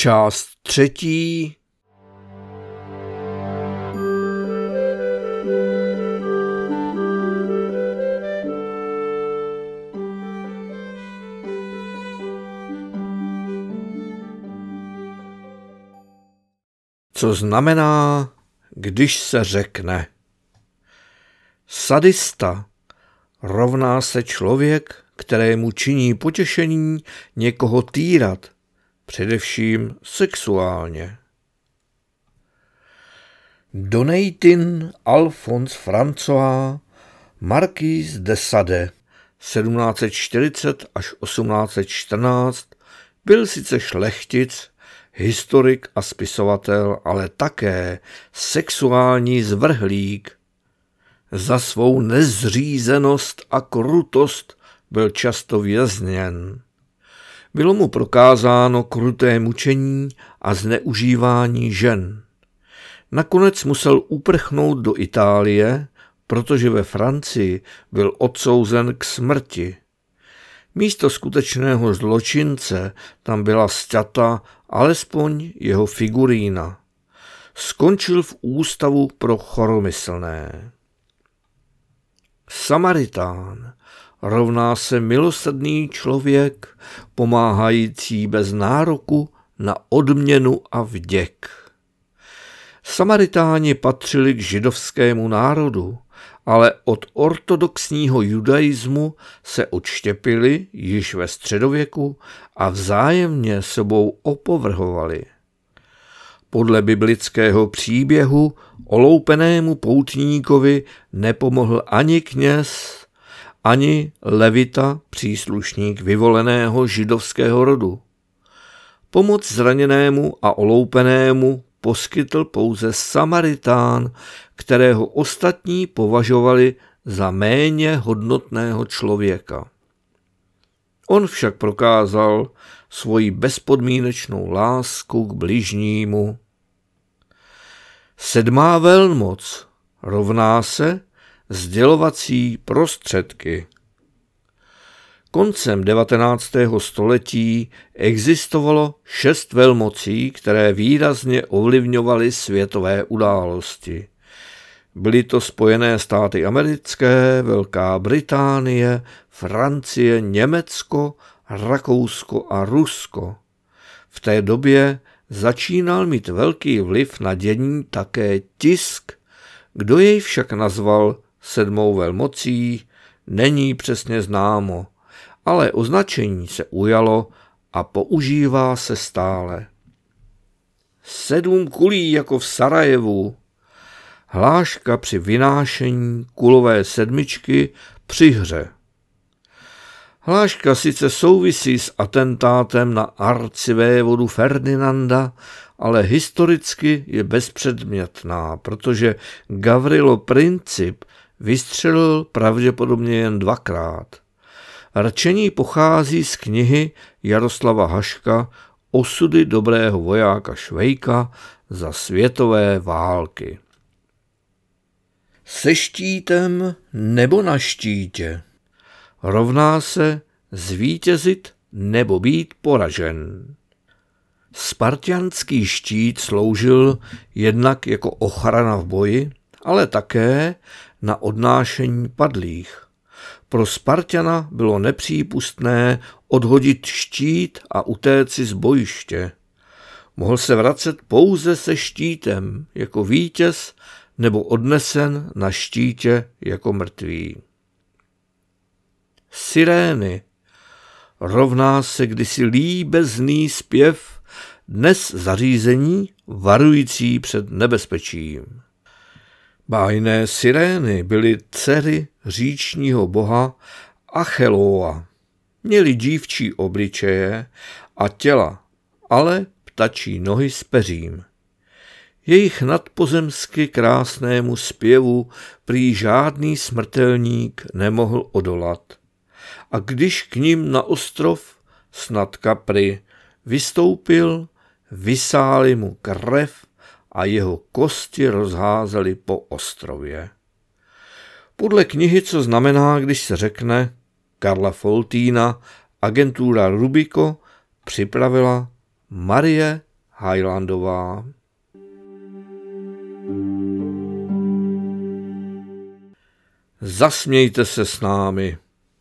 Část 3. Co znamená, když se řekne? Sadista rovná se člověk, kterému činí potěšení někoho týrat, především sexuálně. Donatin Alphonse François Marquis de Sade 1740 až 1814 byl sice šlechtic, historik a spisovatel, ale také sexuální zvrhlík. Za svou nezřízenost a krutost byl často vězněn. Bylo mu prokázáno kruté mučení a zneužívání žen. Nakonec musel uprchnout do Itálie, protože ve Francii byl odsouzen k smrti. Místo skutečného zločince tam byla sťata alespoň jeho figurína. Skončil v ústavu pro choromyslné. Samaritán rovná se milosrdný člověk, pomáhající bez nároku na odměnu a vděk. Samaritáni patřili k židovskému národu, ale od ortodoxního judaismu se odštěpili již ve středověku a vzájemně sebou opovrhovali. Podle biblického příběhu oloupenému poutníkovi nepomohl ani kněz, ani levita, příslušník vyvoleného židovského rodu. Pomoc zraněnému a oloupenému poskytl pouze Samaritán, kterého ostatní považovali za méně hodnotného člověka. On však prokázal svoji bezpodmínečnou lásku k bližnímu. 7. velmoc rovná se sdělovací prostředky. Koncem 19. století existovalo 6 velmocí, které výrazně ovlivňovaly světové události. Byly to Spojené státy americké, Velká Británie, Francie, Německo, Rakousko a Rusko. V té době začínal mít velký vliv na dění také tisk. Kdo jej však nazval 7. velmocí, není přesně známo, ale označení se ujalo a používá se stále. 7 kulí jako v Sarajevu. Hláška při vynášení kulové sedmičky při hře. Hláška sice souvisí s atentátem na arcivévodu Ferdinanda, ale historicky je bezpředmětná, protože Gavrilo Princip vystřelil pravděpodobně jen 2krát. Rčení pochází z knihy Jaroslava Haška Osudy dobrého vojáka Švejka za světové války. Se štítem nebo na štítě rovná se zvítězit nebo být poražen. Spartianský štít sloužil jednak jako ochrana v boji, ale také na odnášení padlých. Pro Spartana bylo nepřípustné odhodit štít a utéci z bojiště. Mohl se vracet pouze se štítem jako vítěz nebo odnesen na štítě jako mrtvý. Sirény rovná se kdysi líbezný zpěv, dnes zařízení varující před nebezpečím. Bájné sirény byly dcery říčního boha Acheloa. Měly dívčí obličeje a těla, ale ptačí nohy s peřím. Jejich nadpozemsky krásnému zpěvu prý žádný smrtelník nemohl odolat. A když k nim na ostrov, snad Kapri, vystoupil, vysáli mu krev a jeho kosti rozházeli po ostrově. Podle knihy Co znamená, když se řekne, Karla Foltýna, agentura Rubico připravila Marie Highlandová. Zasmějte se s námi.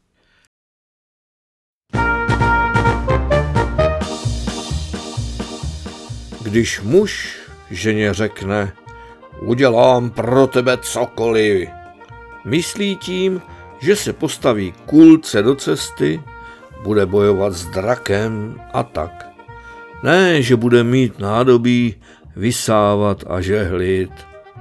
Když muž ženě řekne, udělám pro tebe cokoliv, myslí tím, že se postaví kulce do cesty, bude bojovat s drakem a tak. Ne, že bude mít nádobí, vysávat a žehlit.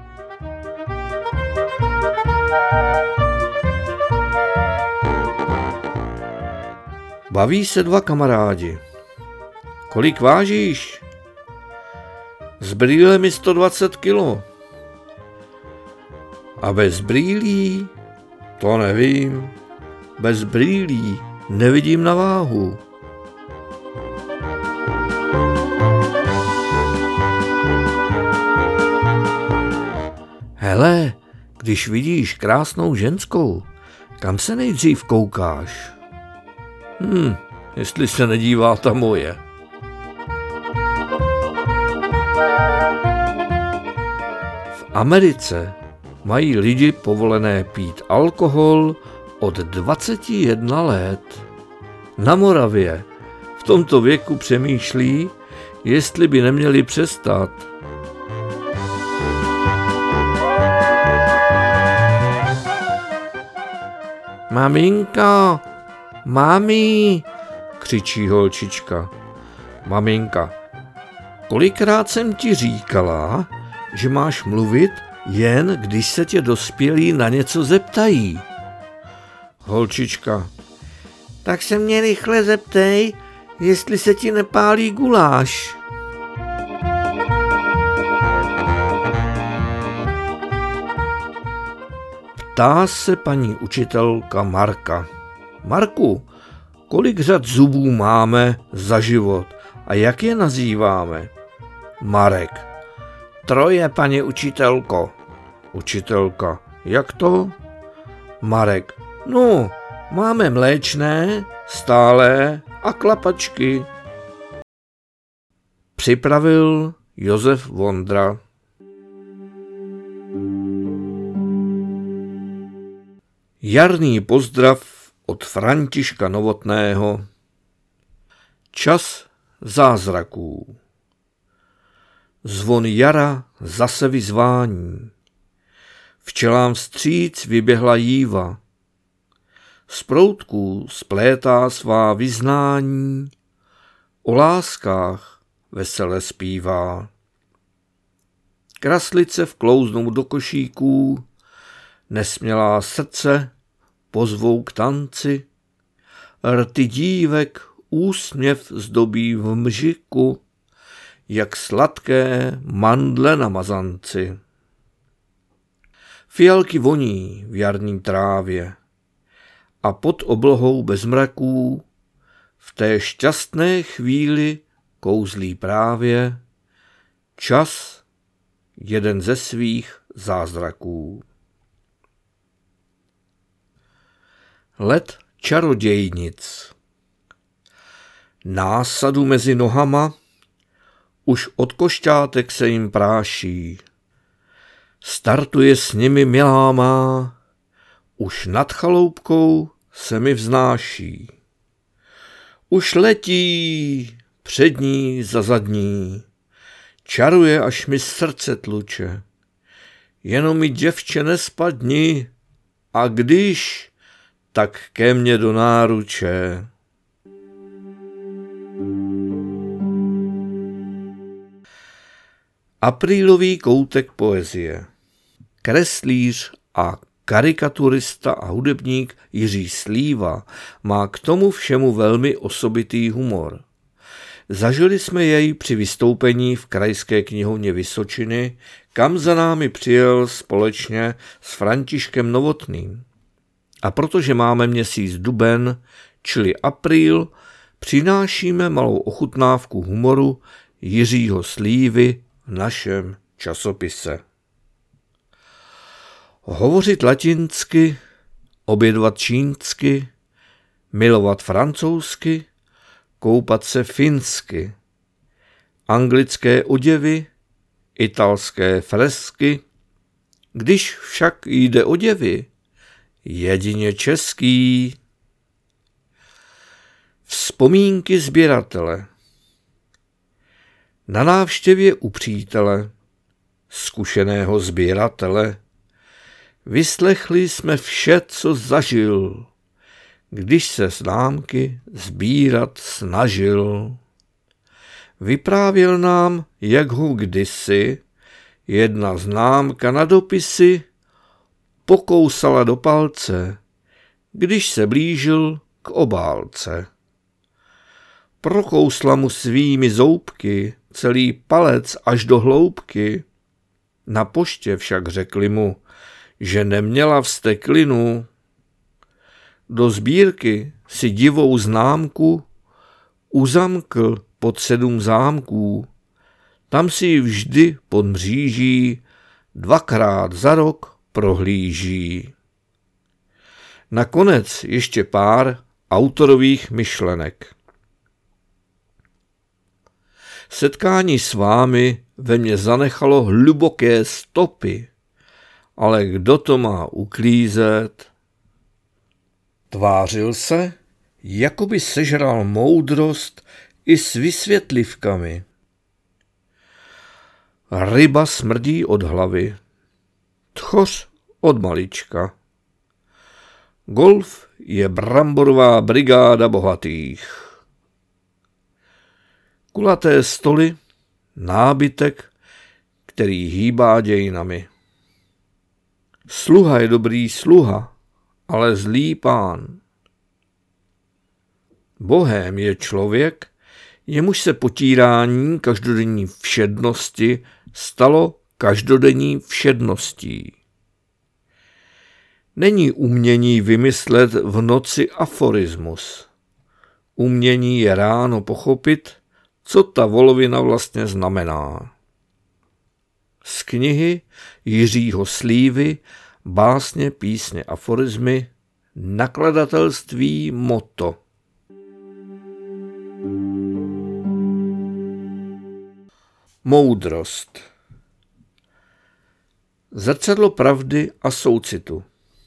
Baví se dva kamarádi. Kolik vážíš? S brýlemi 120 kilo. A bez brýlí? To nevím. Bez brýlí nevidím na váhu. Hele, když vidíš krásnou ženskou, kam se nejdřív koukáš? Jestli se nedívá ta moje. V Americe mají lidi povolené pít alkohol od 21 let. Na Moravě v tomto věku přemýšlí, jestli by neměli přestat. Maminko, mami, křičí holčička. Maminka, kolikrát jsem ti říkala, že máš mluvit, jen když se tě dospělí na něco zeptají. Holčička, tak se mě rychle zeptej, jestli se ti nepálí guláš. Ptá se paní učitelka Marka. Marku, kolik řad zubů máme za život a jak je nazýváme? Marek. 3, paní učitelko. Učitelka. Jak to? Marek. No, máme mléčné, stálé a klapačky. Připravil Josef Vondra. Jarní pozdrav od Františka Novotného. Čas zázraků. Zvon jara zase vyzvání. Včelám vstříc vyběhla jíva. Z proutků splétá svá vyznání. O láskách vesele zpívá. Kraslice vklouznou do košíků. Nesmělá srdce pozvou k tanci. Rty dívek úsměv zdobí v mžiku, jak sladké mandle na mazanci. Fialky voní v jarní trávě a pod oblohou bez mraků v té šťastné chvíli kouzlí právě čas jeden ze svých zázraků. Let čarodějnic. Násadu mezi nohama už od košťátek se jim práší. Startuje s nimi milá má, už nad chaloupkou se mi vznáší. Už letí přední za zadní, čaruje, až mi srdce tluče. Jenom mi děvče nespadni, a když, tak ke mně do náruče. Aprílový koutek poezie. Kreslíř a karikaturista a hudebník Jiří Slíva má k tomu všemu velmi osobitý humor. Zažili jsme jej při vystoupení v Krajské knihovně Vysočiny, kam za námi přijel společně s Františkem Novotným. A protože máme měsíc duben, čili apríl, přinášíme malou ochutnávku humoru Jiřího Slívy v našem časopise. Hovořit latinsky, obědvat čínsky, milovat francouzsky, koupat se finsky. anglické oděvy, italské fresky, když však jde o děvy, jedině český. Vzpomínky sběratele. Na návštěvě u přítele, zkušeného sběratele, vyslechli jsme vše, co zažil, když se známky sbírat snažil. Vyprávěl nám, jak ho kdysi jedna známka na dopisy pokousala do palce, když se blížil k obálce. Prokousla mu svými zoubky celý palec až do hloubky. Na poště však řekli mu, že neměla vzteklinu. Do sbírky si divou známku uzamkl pod 7 zámků. Tam si ji vždy pod mříží 2krát za rok prohlíží. Nakonec ještě pár autorových myšlenek. Setkání s vámi ve mně zanechalo hluboké stopy, ale kdo to má uklízet? Tvářil se, jako by sežral moudrost i s vysvětlivkami. Ryba smrdí od hlavy, tchoř od malička. Golf je bramborová brigáda bohatých. Kulaté stoly, nábytek, který hýbá dějinami. Sluha je dobrý sluha, ale zlý pán. Bohem je člověk, jemuž se potírání každodenní všednosti stalo každodenní všedností. Není umění vymyslet v noci aforismus. Umění je ráno pochopit, co ta volovina vlastně znamená. Z knihy Jiřího Slívy Básně, písně, aforismy, nakladatelství Motto. Moudrost. Zrcadlo pravdy a soucitu.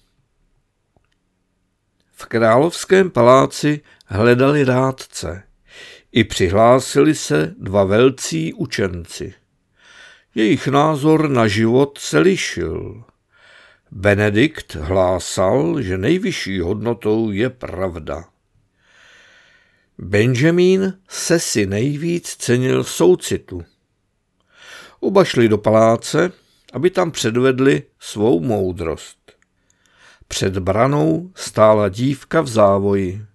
V královském paláci hledali rádce. I přihlásili se 2 velcí učenci. Jejich názor na život se lišil. Benedikt hlásal, že nejvyšší hodnotou je pravda. Benjamin se si nejvíc cenil soucitu. Oba šli do paláce, aby tam předvedli svou moudrost. Před branou stála dívka v závoji.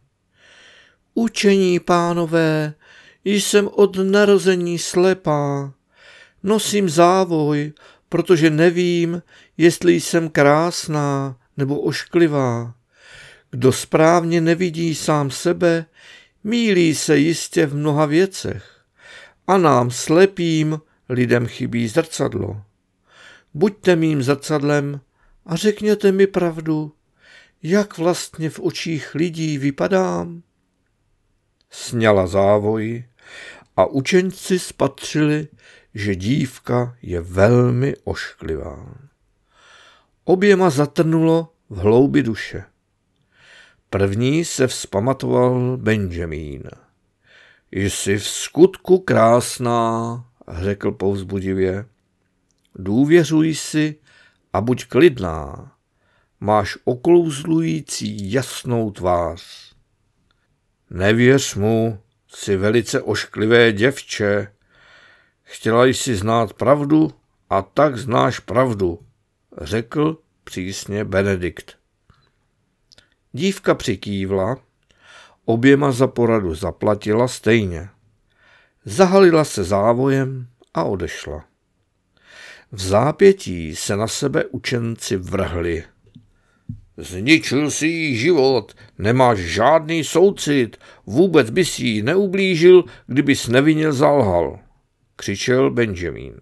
Učení, pánové, jsem od narození slepá. Nosím závoj, protože nevím, jestli jsem krásná nebo ošklivá. Kdo správně nevidí sám sebe, mýlí se jistě v mnoha věcech. A nám slepým lidem chybí zrcadlo. Buďte mým zrcadlem a řekněte mi pravdu, jak vlastně v očích lidí vypadám. Sňala závoj a učenci spatřili, že dívka je velmi ošklivá. Oběma zatrnulo v hloubi duše. První se vzpamatoval Benjamin. Jsi v skutku krásná, řekl povzbudivě. Důvěřuj si a buď klidná. Máš oklouzlující jasnou tvář. Nevěř mu, jsi velice ošklivé děvče. Chtěla jsi znát pravdu a tak znáš pravdu, řekl přísně Benedikt. Dívka přikývla, oběma za poradu zaplatila stejně. Zahalila se závojem a odešla. V zápětí se na sebe učenci vrhli. Zničil si jí život, nemáš žádný soucit, vůbec bys jí neublížil, kdybys nevinně zalhal, křičel Benjamin.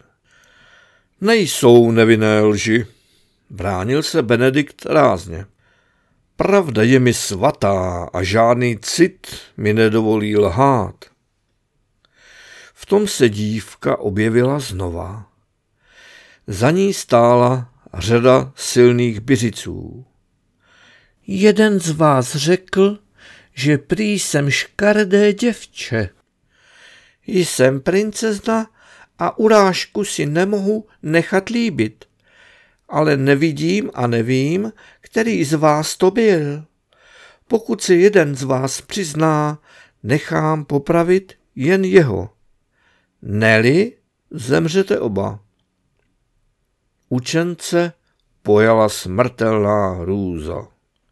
Nejsou nevinné lži, bránil se Benedikt rázně. Pravda je mi svatá a žádný cit mi nedovolí lhát. V V tom se dívka objevila znova. Za ní stála řada silných byřiců. Jeden z vás řekl, že prý jsem škaredé děvče. Jsem princezna a urážku si nemohu nechat líbit, ale nevidím a nevím, který z vás to byl. Pokud se jeden z vás přizná, nechám popravit jen jeho. Ne-li, zemřete oba. Učence pojala smrtelná hrůza.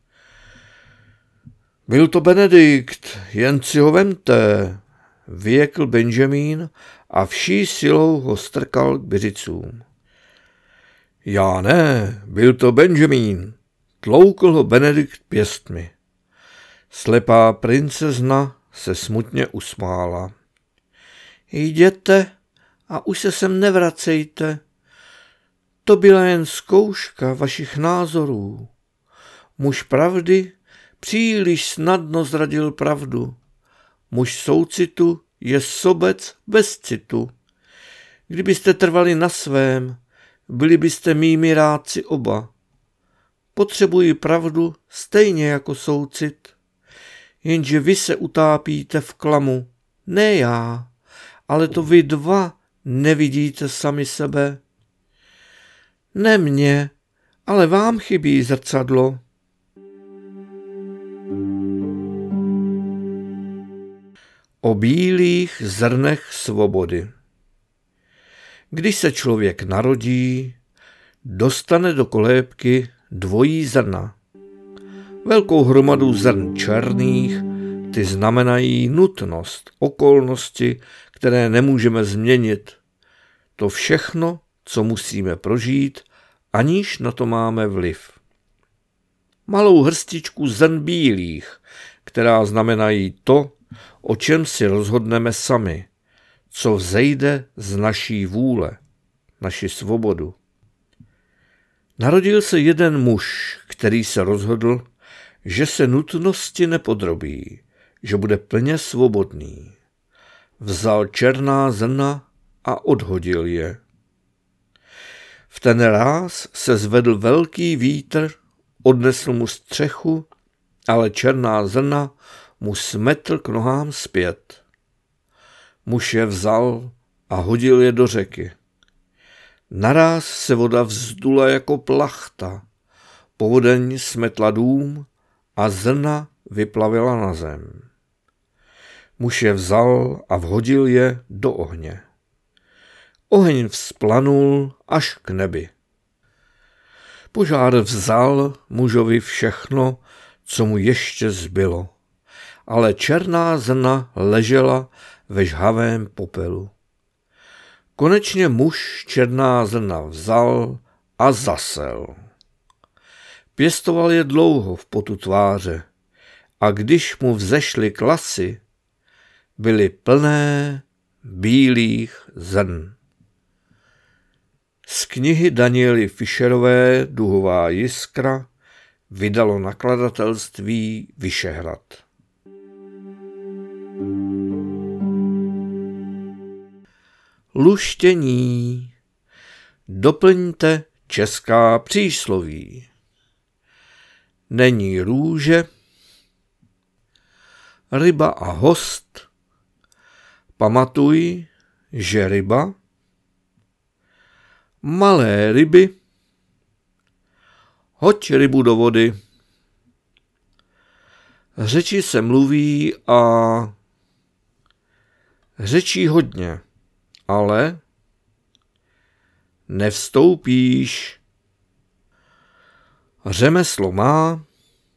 Byl to Benedikt, jen si ho vemte, vyjekl Benjamin a vší silou ho strkal k byřicům. Já ne, byl to Benjamin, tloukl ho Benedikt pěstmi. Slepá princezna se smutně usmála. Jděte a už se sem nevracejte. To byla jen zkouška vašich názorů. Muž pravdy příliš snadno zradil pravdu. Muž soucitu je sobec bez citu. Kdybyste trvali na svém, byli byste mými rádci oba. Potřebuji pravdu stejně jako soucit. Jenže vy se utápíte v klamu, ne já, ale to vy dva nevidíte sami sebe. Ne mě, ale vám chybí zrcadlo. O bílých zrnech svobody. Když se člověk narodí, dostane do kolébky dvojí zrna. Velkou hromadu zrn černých, ty znamenají nutnost, okolnosti, které nemůžeme změnit. To všechno, co musíme prožít, aniž na to máme vliv. Malou hrstičku zrn bílých, která znamenají to, o čem si rozhodneme sami, co vzejde z naší vůle, naši svobodu. Narodil se jeden muž, který se rozhodl, že se nutnosti nepodrobí, že bude plně svobodný. Vzal černá zrna a odhodil je. V ten ráz se zvedl velký vítr, odnesl mu střechu, ale černá zrna mu smetl k nohám zpět. Muž je vzal a hodil je do řeky. Naráz se voda vzdula jako plachta, povodeň smetla dům a zrna vyplavila na zem. Muž je vzal a vhodil je do ohně. Oheň vzplanul až k nebi. Požár vzal mužovi všechno, co mu ještě zbylo, ale černá zrna ležela ve žhavém popelu. Konečně muž černá zrna vzal a zasel. Pěstoval je dlouho v potu tváře a když mu vzešly klasy, byly plné bílých zrn. Z knihy Daniely Fischerové Duhová jiskra vydalo nakladatelství Vyšehrad. Luštění. Doplňte česká přísloví. Není růže, ryba a host. Pamatuj, že ryba, malé ryby, hoď rybu do vody. Řeči se mluví a řečí hodně, ale nevstoupíš. Řemeslo má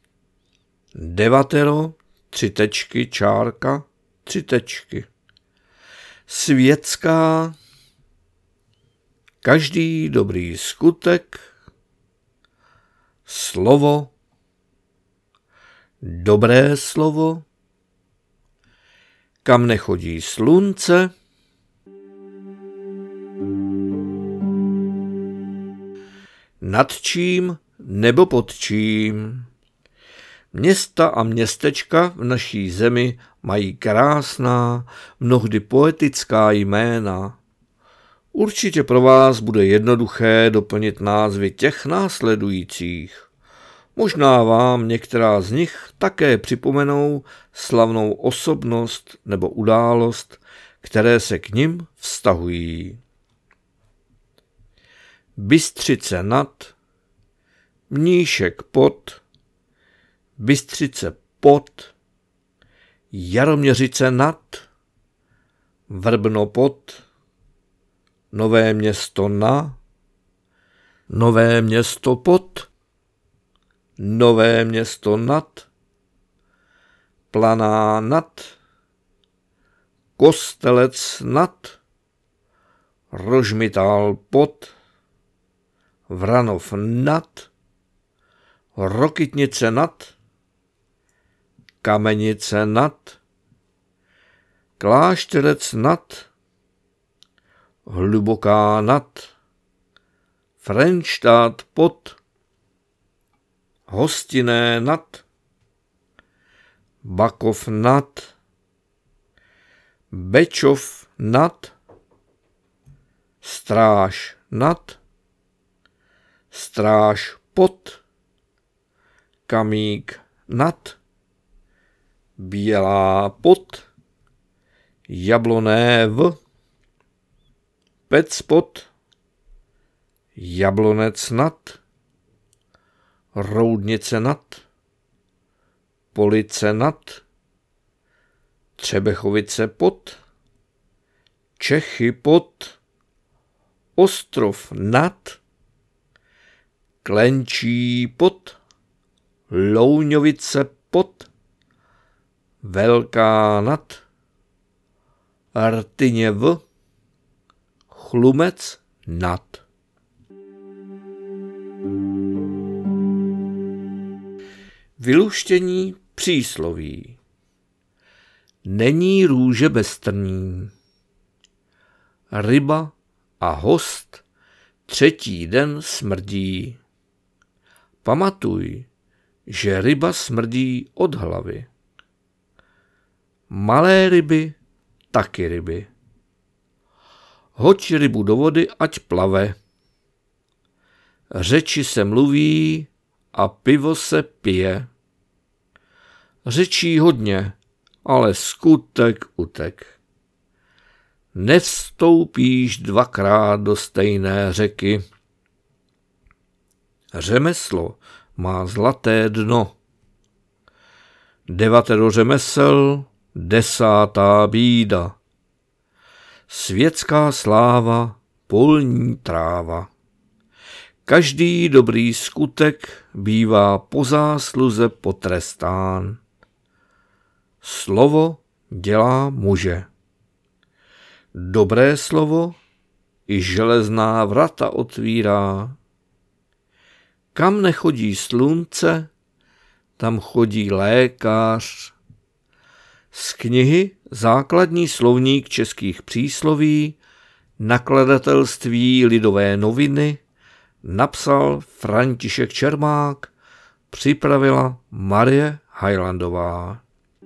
9, 3 tečky, čárka, 3 tečky. Světská, každý dobrý skutek, slovo, dobré slovo, kam nechodí slunce, nad čím nebo pod čím, Města a městečka v naší zemi mají krásná, mnohdy poetická jména. Určitě pro vás bude jednoduché doplnit názvy těch následujících. Možná vám některá z nich také připomenou slavnou osobnost nebo událost, které se k nim vztahují. Bystřice nad, Mníšek pod, Bystřice pod, Jaroměřice nad, Vrbno pod, Nové Město na, Nové Město pod, Nové Město nad, Planá nad, Kostelec nad, Rožmitál pod, Vranov nad, Rokytnice nad, Kamenice nad, Klášterec nad, Hluboká nad, Frenštát pod, Hostinné nad, Bakov nad, Bečov nad, Stráž nad, Stráž pod, Kamík nad, Bělá pod, Jabloné v, Pec pod, Jablonec nad, Roudnice nad, Police nad, Třebechovice pod, Čechy pod, Ostrov nad, Klenčí pod, Louňovice pod, Velká nad, Rtyně v, Chlumec nad. Vyluštění přísloví. Není růže bez trní. Ryba a host třetí den smrdí. Pamatuj, že ryba smrdí od hlavy. Malé ryby, taky ryby. Hoď rybu do vody, ať plave. Řeči se mluví a pivo se pije. Řečí hodně, ale skutek utek. Nevstoupíš dvakrát do stejné řeky. Řemeslo má zlaté dno. 9 řemesel, 10. bída. Světská sláva, polní tráva. Každý dobrý skutek bývá po zásluze potrestán. Slovo dělá muže. Dobré slovo i železná vrata otvírá. Kam nechodí slunce, tam chodí lékař. Z knihy Základní slovník českých přísloví, nakladatelství Lidové noviny, napsal František Čermák, připravila Marie Hajlandová.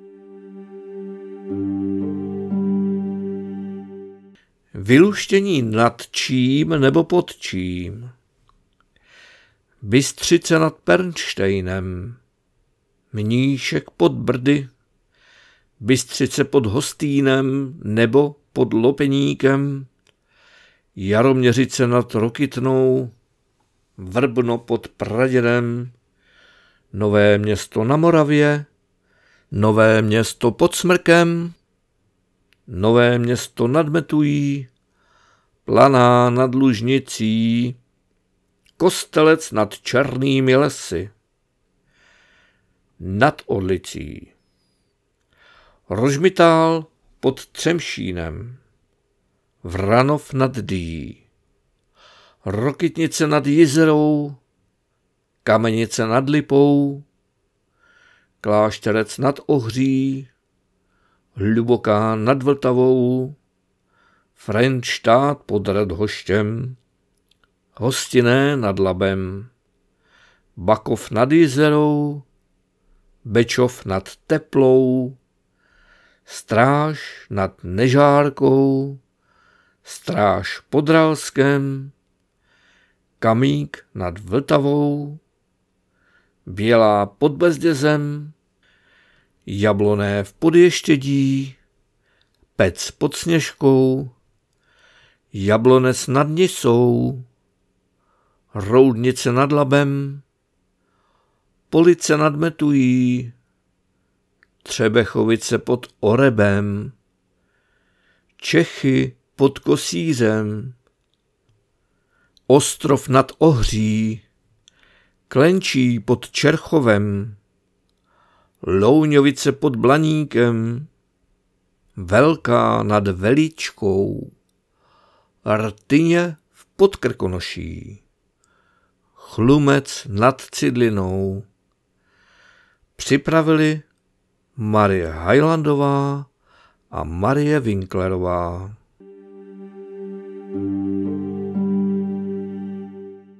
Vyluštění nad čím nebo pod čím. Bystřice nad Pernštejnem, Mníšek pod Brdy, Bystřice pod Hostýnem nebo pod Lopeníkem, Jaroměřice nad Rokytnou, Vrbno pod Pradědem, Nové Město na Moravě, Nové Město pod Smrkem, Nové Město nad Metují, Planá nad Lužnicí, Kostelec nad Černými lesy, nad Orlicí, Rožmitál pod Třemšínem, Vranov nad Dý, Rokytnice nad Jizerou, Kamenice nad Lipou, Klášterec nad Ohří, Hluboká nad Vltavou, Frenštát pod Radhoštěm, Hostinné nad Labem, Bakov nad Jizerou, Bečov nad Teplou, Stráž nad Nežárkou, Stráž pod Ralskem, Kamík nad Vltavou, Bělá pod Bezdězem, Jabloné v Podještědí, Pec pod Sněžkou, Jablonec nad Nisou, Roudnice nad Labem, Police nad Metují, Třebechovice pod Orebem, Čechy pod Kosířem, Ostrov nad Ohří, Klenčí pod Čerchovem, Louňovice pod Blaníkem, Velká nad Veličkou, Rtyně v Podkrkonoší, Chlumec nad Cidlinou. Připravili Marie Hajlandová a Marie Winklerová.